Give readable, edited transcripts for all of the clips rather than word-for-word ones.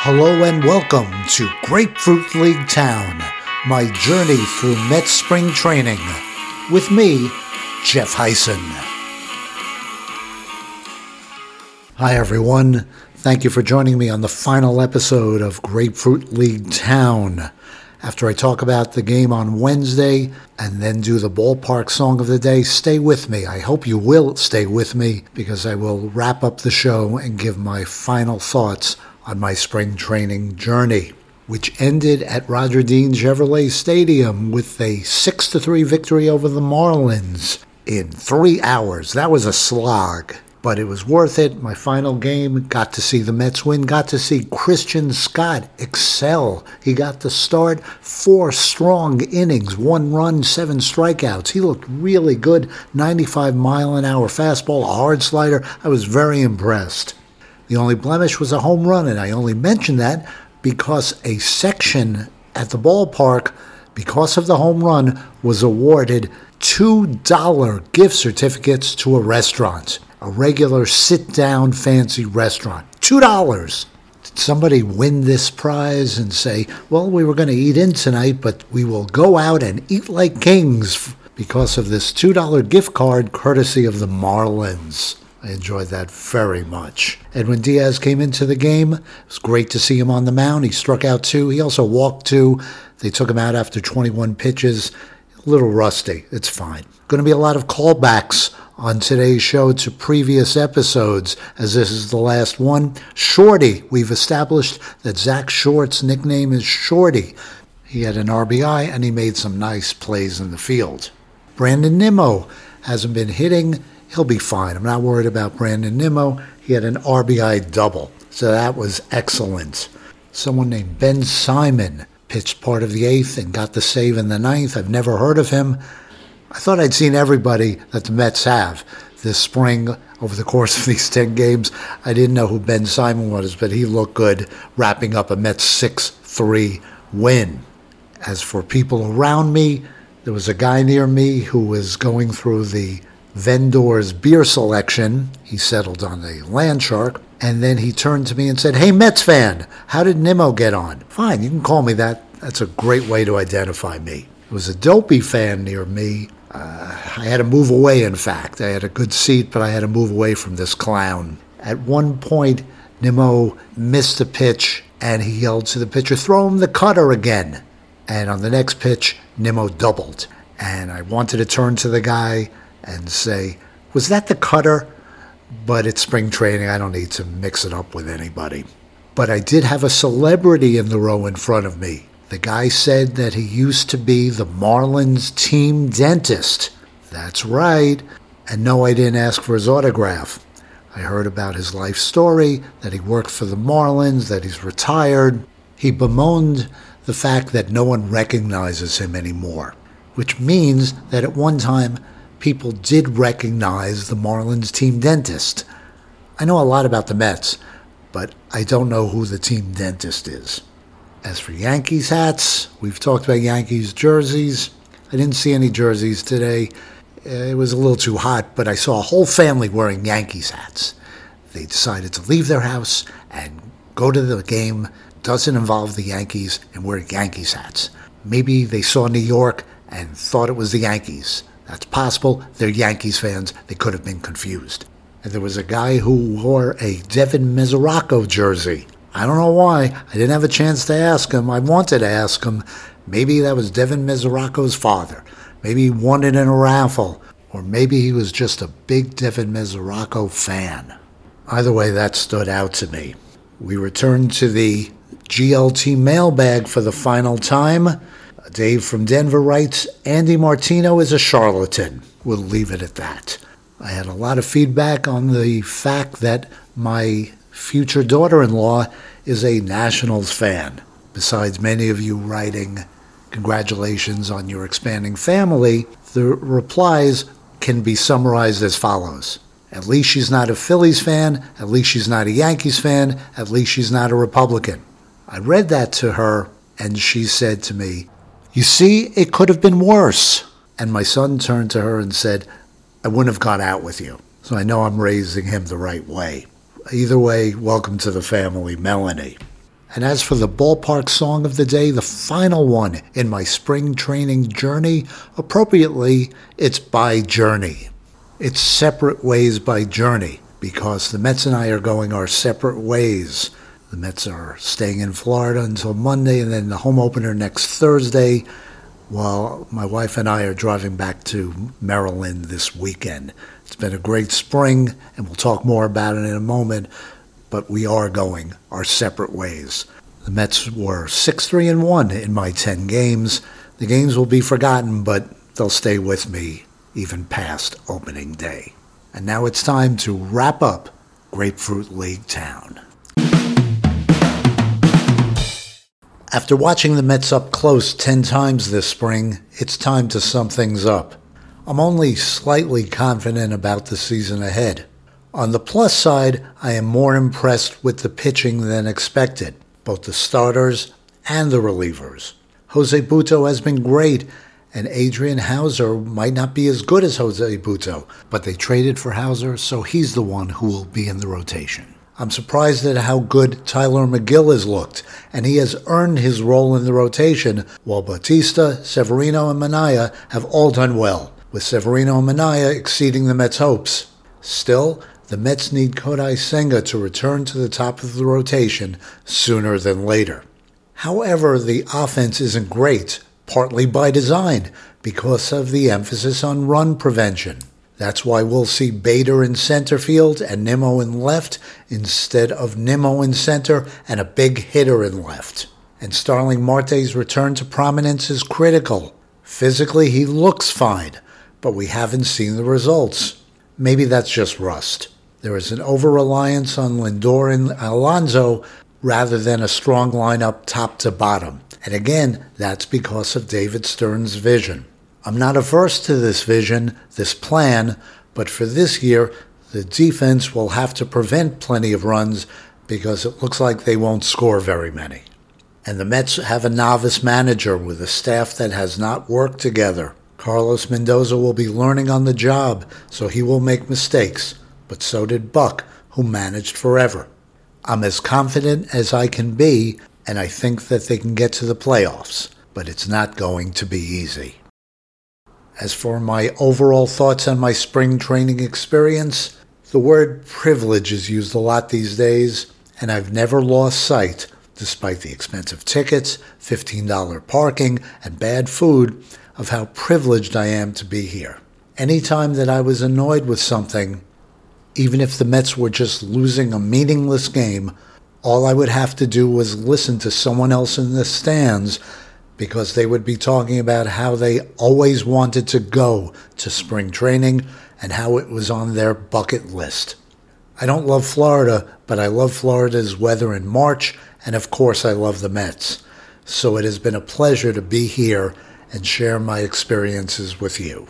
Hello and welcome to Grapefruit League Town, my journey through Mets spring training. With me, Jeff Hyson. Hi everyone, thank you for joining me on the final episode of Grapefruit League Town. After I talk about the game on Wednesday and then do the ballpark song of the day, stay with me. I hope you will stay with me because I will wrap up the show and give my final thoughts on my spring training journey, which ended at Roger Dean Chevrolet Stadium with a 6-3 victory over the Marlins in 3 hours. That was a slog, but it was worth it. My final game, got to see the Mets win, got to see Christian Scott excel. He got to start 4 strong innings, 1 run, 7 strikeouts. He looked really good, 95-mile-an-hour fastball, a hard slider. I was very impressed. The only blemish was a home run, and I only mention that because a section at the ballpark, because of the home run, was awarded $2 gift certificates to a restaurant, a regular sit-down fancy restaurant. $2. Did somebody win this prize and say, well, we were going to eat in tonight, but we will go out and eat like kings because of this $2 gift card courtesy of the Marlins? I enjoyed that very much. Edwin Diaz came into the game. It was great to see him on the mound. He struck out 2. He also walked 2. They took him out after 21 pitches. A little rusty. It's fine. Going to be a lot of callbacks on today's show to previous episodes, as this is the last one. Shorty. We've established that Zach Short's nickname is Shorty. He had an RBI, and he made some nice plays in the field. Brandon Nimmo hasn't been hitting. He'll be fine. I'm not worried about Brandon Nimmo. He had an RBI double, so that was excellent. Someone named Ben Simon pitched part of the 8th and got the save in the 9th. I've never heard of him. I thought I'd seen everybody that the Mets have this spring over the course of these 10 games. I didn't know who Ben Simon was, but he looked good, wrapping up a Mets 6-3 win. As for people around me, there was a guy near me who was going through the vendor's beer selection. He settled on the Landshark, and then he turned to me and said, "Hey, Mets fan, how did Nimmo get on?" Fine, you can call me that. That's a great way to identify me. It was a Dopey fan near me. I had to move away, in fact. I had a good seat, but I had to move away from this clown. At one point, Nimmo missed a pitch, and he yelled to the pitcher, "Throw him the cutter again." And on the next pitch, Nimmo doubled. And I wanted to turn to the guy and say, "Was that the cutter?" But it's spring training. I don't need to mix it up with anybody. But I did have a celebrity in the row in front of me. The guy said that he used to be the Marlins team dentist. That's right. And no, I didn't ask for his autograph. I heard about his life story, that he worked for the Marlins, that he's retired. He bemoaned the fact that no one recognizes him anymore, which means that at one time, people did recognize the Marlins team dentist. I know a lot about the Mets, but I don't know who the team dentist is. As for Yankees hats, we've talked about Yankees jerseys. I didn't see any jerseys today. It was a little too hot, but I saw a whole family wearing Yankees hats. They decided to leave their house and go to the game. Doesn't involve the Yankees and wear Yankees hats. Maybe they saw New York and thought it was the Yankees. That's possible. They're Yankees fans. They could have been confused. And there was a guy who wore a Devin Mesoraco jersey. I don't know why. I didn't have a chance to ask him. I wanted to ask him. Maybe that was Devin Mesoraco's father. Maybe he won it in a raffle. Or maybe he was just a big Devin Mesoraco fan. Either way, that stood out to me. We returned to the GLT mailbag for the final time. Dave from Denver writes, "Andy Martino is a charlatan." We'll leave it at that. I had a lot of feedback on the fact that my future daughter-in-law is a Nationals fan. Besides many of you writing, "Congratulations on your expanding family," the replies can be summarized as follows. At least she's not a Phillies fan. At least she's not a Yankees fan. At least she's not a Republican. I read that to her, and she said to me, "You see, it could have been worse." And my son turned to her and said, "I wouldn't have gone out with you." So I know I'm raising him the right way. Either way, welcome to the family, Melanie. And as for the ballpark song of the day, the final one in my spring training journey, appropriately, it's by Journey. It's Separate Ways by Journey, because the Mets and I are going our separate ways. The Mets are staying in Florida until Monday, and then the home opener next Thursday, while my wife and I are driving back to Maryland this weekend. It's been a great spring, and we'll talk more about it in a moment, but we are going our separate ways. The Mets were 6-3-1 in my 10 games. The games will be forgotten, but they'll stay with me even past opening day. And now it's time to wrap up Grapefruit League Town. After watching the Mets up close 10 times this spring, it's time to sum things up. I'm only slightly confident about the season ahead. On the plus side, I am more impressed with the pitching than expected, both the starters and the relievers. Jose Butto has been great, and Adrian Hauser might not be as good as Jose Butto, but they traded for Hauser, so he's the one who will be in the rotation. I'm surprised at how good Tyler McGill has looked, and he has earned his role in the rotation, while Bautista, Severino, and Manaea have all done well, with Severino and Manaea exceeding the Mets' hopes. Still, the Mets need Kodai Senga to return to the top of the rotation sooner than later. However, the offense isn't great, partly by design, because of the emphasis on run prevention. That's why we'll see Bader in center field and Nimmo in left instead of Nimmo in center and a big hitter in left. And Starling Marte's return to prominence is critical. Physically, he looks fine, but we haven't seen the results. Maybe that's just rust. There is an over-reliance on Lindor and Alonso rather than a strong lineup top to bottom. And again, that's because of David Stern's vision. I'm not averse to this vision, this plan, but for this year, the defense will have to prevent plenty of runs because it looks like they won't score very many. And the Mets have a novice manager with a staff that has not worked together. Carlos Mendoza will be learning on the job, so he will make mistakes. But so did Buck, who managed forever. I'm as confident as I can be, and I think that they can get to the playoffs, but it's not going to be easy. As for my overall thoughts on my spring training experience, the word privilege is used a lot these days, and I've never lost sight, despite the expensive tickets, $15 parking, and bad food, of how privileged I am to be here. Anytime that I was annoyed with something, even if the Mets were just losing a meaningless game, all I would have to do was listen to someone else in the stands because they would be talking about how they always wanted to go to spring training and how it was on their bucket list. I don't love Florida, but I love Florida's weather in March, and of course I love the Mets. So it has been a pleasure to be here and share my experiences with you.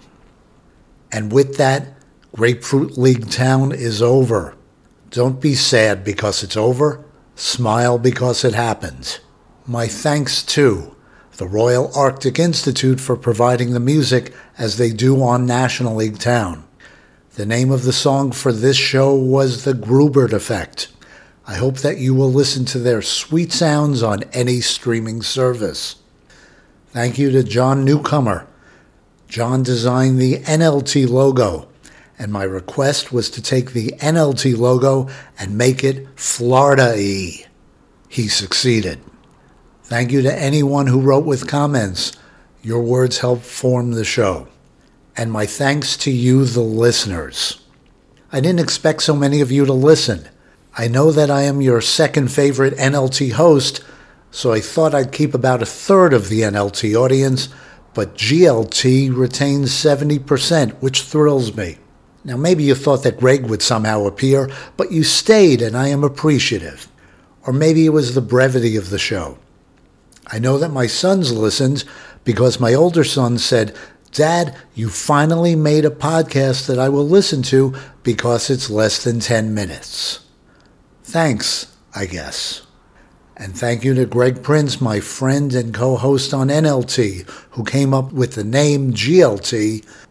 And with that, Grapefruit League Town is over. Don't be sad because it's over. Smile because it happened. My thanks to the Royal Arctic Institute for providing the music as they do on National League Town. The name of the song for this show was The Grubert Effect. I hope that you will listen to their sweet sounds on any streaming service. Thank you to John Newcomer. John designed the NLT logo, and my request was to take the NLT logo and make it Florida-y. He succeeded. Thank you to anyone who wrote with comments. Your words help form the show. And my thanks to you, the listeners. I didn't expect so many of you to listen. I know that I am your second favorite NLT host, so I thought I'd keep about a third of the NLT audience, but GLT retains 70%, which thrills me. Now, maybe you thought that Greg would somehow appear, but you stayed, and I am appreciative. Or maybe it was the brevity of the show. I know that my sons listened because my older son said, "Dad, you finally made a podcast that I will listen to because it's less than 10 minutes." Thanks, I guess. And thank you to Greg Prince, my friend and co-host on NLT, who came up with the name GLT.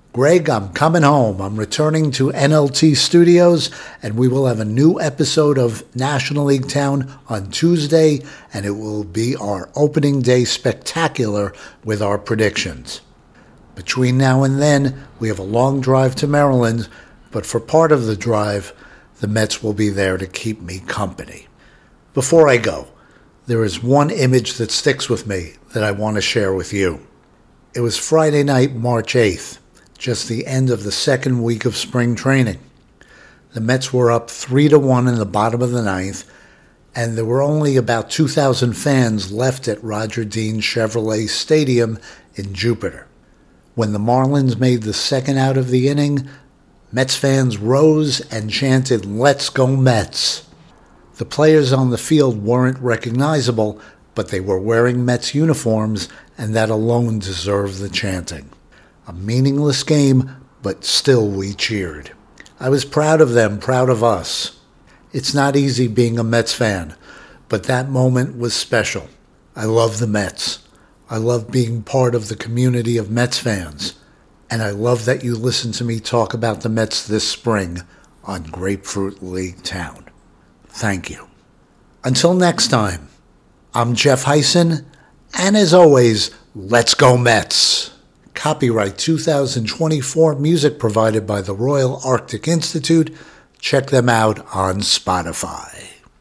Greg, I'm coming home. I'm returning to NLT Studios, and we will have a new episode of National League Town on Tuesday, and it will be our opening day spectacular with our predictions. Between now and then, we have a long drive to Maryland, but for part of the drive, the Mets will be there to keep me company. Before I go, there is one image that sticks with me that I want to share with you. It was Friday night, March 8th. Just the end of the second week of spring training. The Mets were up 3-1 in the bottom of the ninth, and there were only about 2,000 fans left at Roger Dean Chevrolet Stadium in Jupiter. When the Marlins made the second out of the inning, Mets fans rose and chanted, "Let's go Mets." The players on the field weren't recognizable, but they were wearing Mets uniforms, and that alone deserved the chanting. A meaningless game, but still we cheered. I was proud of them, proud of us. It's not easy being a Mets fan, but that moment was special. I love the Mets. I love being part of the community of Mets fans. And I love that you listen to me talk about the Mets this spring on Grapefruit League Town. Thank you. Until next time, I'm Jeff Hyson, and as always, let's go Mets. Copyright 2024, music provided by the Royal Arctic Institute. Check them out on Spotify.